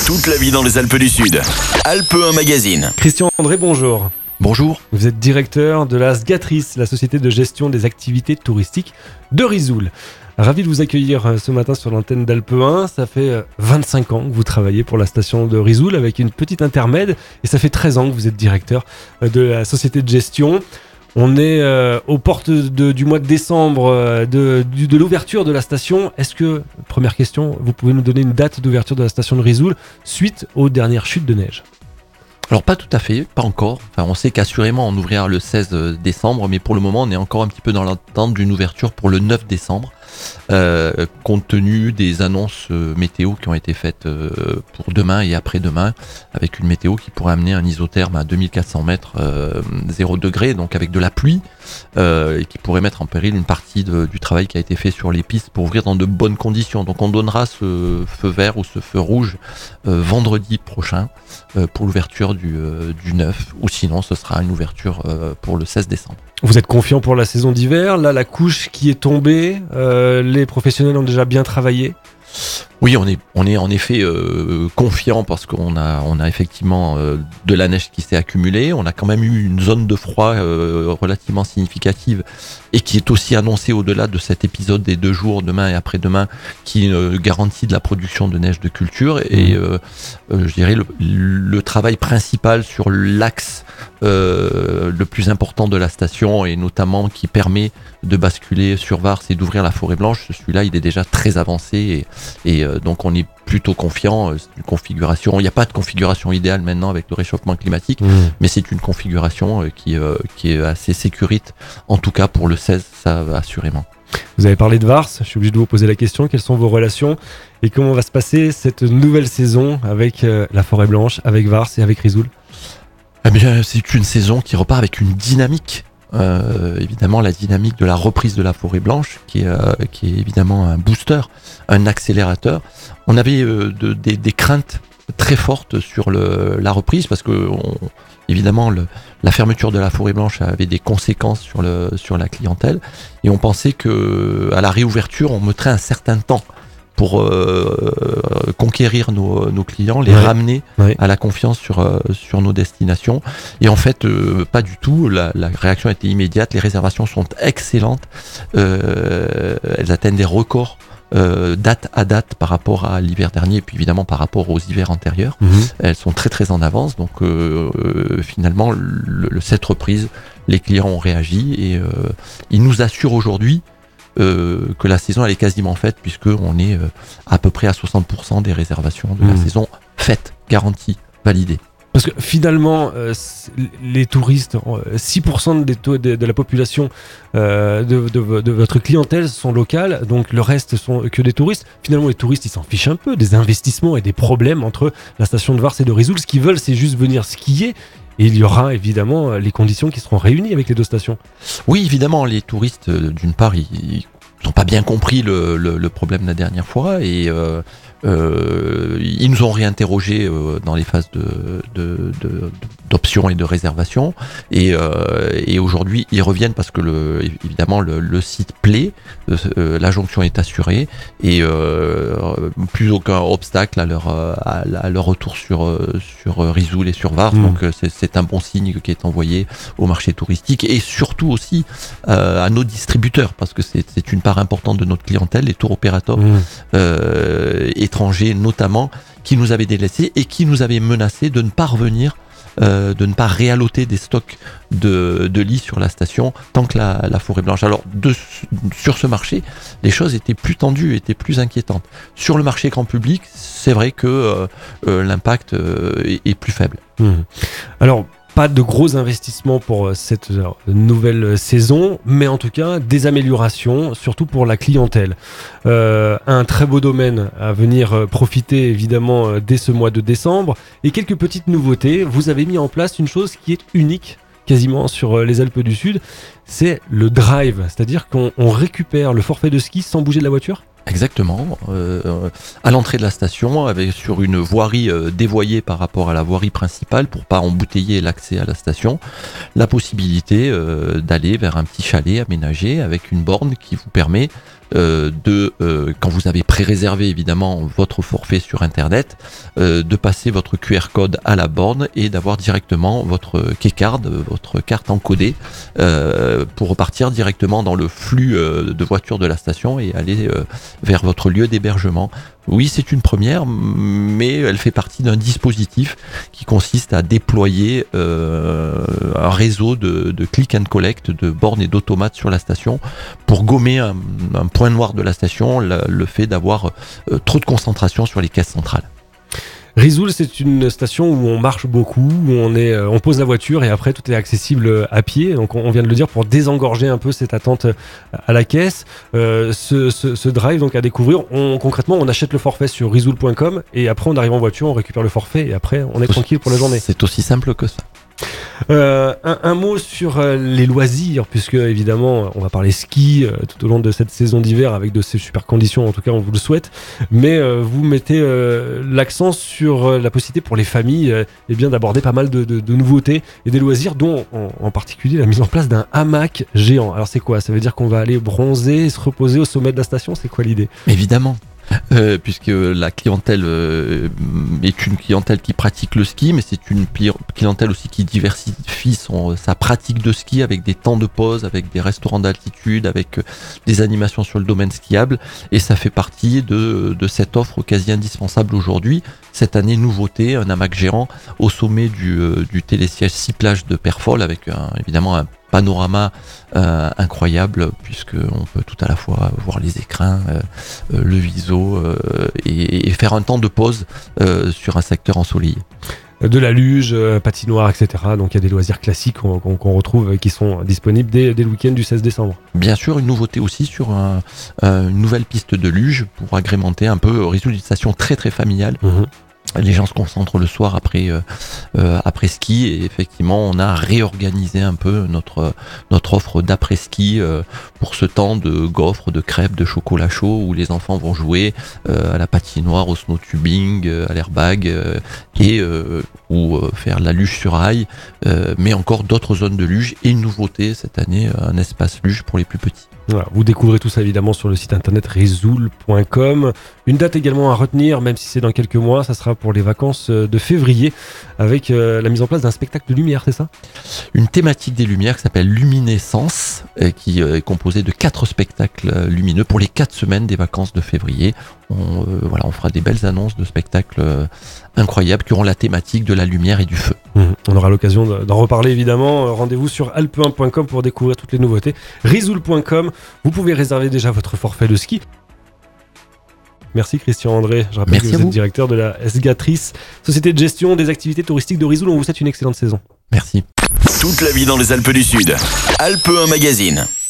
Toute la vie dans les Alpes du Sud. Alpe 1 Magazine. Christian André, bonjour. Bonjour. Vous êtes directeur de la SGATRIS, la société de gestion des activités touristiques de Risoul. Ravi de vous accueillir ce matin sur l'antenne d'Alpe 1. Ça fait 25 ans que vous travaillez pour la station de Risoul avec une petite intermède et ça fait 13 ans que vous êtes directeur de la société de gestion. On est aux portes du mois de décembre de l'ouverture de la station. Est-ce que, première question, vous pouvez nous donner une date d'ouverture de la station de Risoul suite aux dernières chutes de neige ? Alors pas tout à fait, pas encore. Enfin, on sait qu'assurément on ouvrira le 16 décembre, mais pour le moment on est encore un petit peu dans l'attente d'une ouverture pour le 9 décembre, compte tenu des annonces météo qui ont été faites pour demain et après-demain, avec une météo qui pourrait amener un isotherme à 2400 mètres, 0 degré, donc avec de la pluie, et qui pourrait mettre en péril une partie du travail qui a été fait sur les pistes pour ouvrir dans de bonnes conditions. Donc on donnera ce feu vert ou ce feu rouge vendredi prochain pour l'ouverture du 9, ou sinon ce sera une ouverture pour le 16 décembre. Vous êtes confiant pour la saison d'hiver ? Là, la couche qui est tombée, les professionnels ont déjà bien travaillé ? Oui, on est en effet confiant parce qu'on a effectivement de la neige qui s'est accumulée. On a quand même eu une zone de froid relativement significative et qui est aussi annoncée au-delà de cet épisode des 2 jours, demain et après-demain, qui garantit de la production de neige de culture. Et je dirais le travail principal sur l'axe le plus important de la station et notamment qui permet de basculer sur Vars et d'ouvrir la forêt blanche, celui-là il est déjà très avancé et donc on est plutôt confiant. C'est une configuration, il n'y a pas de configuration idéale maintenant avec le réchauffement climatique, mais c'est une configuration qui est assez sécurite, en tout cas pour le 16, ça assurément. Vous avez parlé de Vars, je suis obligé de vous poser la question, quelles sont vos relations et comment va se passer cette nouvelle saison avec la forêt blanche, avec Vars et avec Risoul ? Eh bien, c'est une saison qui repart avec une dynamique. Évidemment, la dynamique de la reprise de la forêt blanche, qui est évidemment un booster, un accélérateur. On avait des craintes très fortes sur la reprise parce que, évidemment, la fermeture de la forêt blanche avait des conséquences sur la clientèle et on pensait que à la réouverture, on mettrait un certain temps pour conquérir nos clients, les ramener à la confiance sur nos destinations. Et en fait, pas du tout. La réaction a été immédiate. Les réservations sont excellentes. Elles atteignent des records date à date par rapport à l'hiver dernier et puis évidemment par rapport aux hivers antérieurs. Elles sont très très en avance. Donc finalement, cette reprise, les clients ont réagi et ils nous assurent aujourd'hui que la saison elle est quasiment faite puisqu'on est à peu près à 60% des réservations de la saison faites, garanties, validées. Parce que finalement, les touristes, 6% de la population de votre clientèle sont locales, donc le reste sont que des touristes. Finalement, les touristes, ils s'en fichent un peu des investissements et des problèmes entre la station de Vars et de Risoul. Ce qu'ils veulent, c'est juste venir skier. Et il y aura évidemment les conditions qui seront réunies avec les 2 stations. Oui, évidemment, les touristes, d'une part, ils n'ont pas bien compris le problème la dernière fois et ils nous ont réinterrogés dans les phases d'options et de réservation et aujourd'hui ils reviennent parce que évidemment le site plaît, la jonction est assurée et plus aucun obstacle à leur retour sur Risoul et sur Vars. Donc c'est un bon signe qui est envoyé au marché touristique et surtout aussi à nos distributeurs parce que c'est une part importante de notre clientèle, les tours opérateurs étrangers notamment, qui nous avaient délaissés et qui nous avaient menacé de ne pas revenir, de ne pas réalloter des stocks de lits sur la station tant que la forêt blanche. Alors sur ce marché, les choses étaient plus tendues, étaient plus inquiétantes. Sur le marché grand public, c'est vrai que l'impact est plus faible. Alors, pas de gros investissements pour cette nouvelle saison, mais en tout cas des améliorations, surtout pour la clientèle. Un très beau domaine à venir profiter évidemment dès ce mois de décembre. Et quelques petites nouveautés. Vous avez mis en place une chose qui est unique quasiment sur les Alpes du Sud, c'est le drive. C'est-à-dire qu'on récupère le forfait de ski sans bouger de la voiture ? Exactement, à l'entrée de la station, sur une voirie dévoyée par rapport à la voirie principale pour pas embouteiller l'accès à la station, la possibilité d'aller vers un petit chalet aménagé avec une borne qui vous permet quand vous avez pré-réservé évidemment votre forfait sur internet, de passer votre QR code à la borne et d'avoir directement votre keycard, votre carte encodée, pour repartir directement dans le flux de voitures de la station et aller vers votre lieu d'hébergement. Oui, c'est une première, mais elle fait partie d'un dispositif qui consiste à déployer un réseau de click and collect, de bornes et d'automates sur la station pour gommer un point noir de la station, le fait d'avoir trop de concentration sur les caisses centrales. Risoul, c'est une station où on marche beaucoup, où on pose la voiture et après tout est accessible à pied. Donc on vient de le dire pour désengorger un peu cette attente à la caisse. Ce drive donc à découvrir, concrètement on achète le forfait sur risoul.com et après on arrive en voiture, on récupère le forfait et après on est tranquille pour la journée. C'est aussi simple que ça. Un mot sur les loisirs, puisque évidemment on va parler ski tout au long de cette saison d'hiver avec de ces super conditions, en tout cas on vous le souhaite, mais vous mettez l'accent sur la possibilité pour les familles eh bien, d'aborder pas mal de nouveautés et des loisirs, dont en particulier la mise en place d'un hamac géant. Alors c'est quoi? Ça veut dire qu'on va aller bronzer et se reposer au sommet de la station? C'est quoi l'idée? Évidemment. Puisque la clientèle est une clientèle qui pratique le ski, mais c'est une clientèle aussi qui diversifie sa pratique de ski avec des temps de pause, avec des restaurants d'altitude, avec des animations sur le domaine skiable, et ça fait partie de cette offre quasi indispensable aujourd'hui. Cette année, nouveauté, un hamac géant au sommet du télésiège 6 plages de Perfol, avec évidemment un panorama incroyable, puisqu'on peut tout à la fois voir les écrins, le Viso, et faire un temps de pause sur un secteur ensoleillé. De la luge, patinoire, etc. Donc il y a des loisirs classiques qu'on retrouve et qui sont disponibles dès le week-end du 16 décembre. Bien sûr, une nouveauté aussi sur une nouvelle piste de luge pour agrémenter un peu Risoul, une station très très familiale. Les gens se concentrent le soir après ski, et effectivement on a réorganisé un peu notre offre d'après-ski pour ce temps de gaufres, de crêpes, de chocolat chaud où les enfants vont jouer à la patinoire, au snowtubing, à l'airbag ou faire la luge sur rail, mais encore d'autres zones de luge, et une nouveauté cette année, un espace luge pour les plus petits. Voilà, vous découvrez tout ça évidemment sur le site internet risoul.com. Une date également à retenir, même si c'est dans quelques mois, ça sera pour les vacances de février, avec la mise en place d'un spectacle de lumière, c'est ça? Une thématique des lumières qui s'appelle Luminescence, qui est composée de 4 spectacles lumineux pour les 4 semaines des vacances de février. On fera des belles annonces de spectacles incroyables qui auront la thématique de la lumière et du feu. On aura l'occasion d'en reparler évidemment. Rendez-vous sur alpe1.com pour découvrir toutes les nouveautés. Risoul.com, vous pouvez réserver déjà votre forfait de ski. Merci Christian André, je rappelle que vous êtes directeur de la SGATRIS, société de gestion des activités touristiques de Risoul. On vous souhaite une excellente saison. Merci. Toute la vie dans les Alpes du Sud. Alpe 1 Magazine.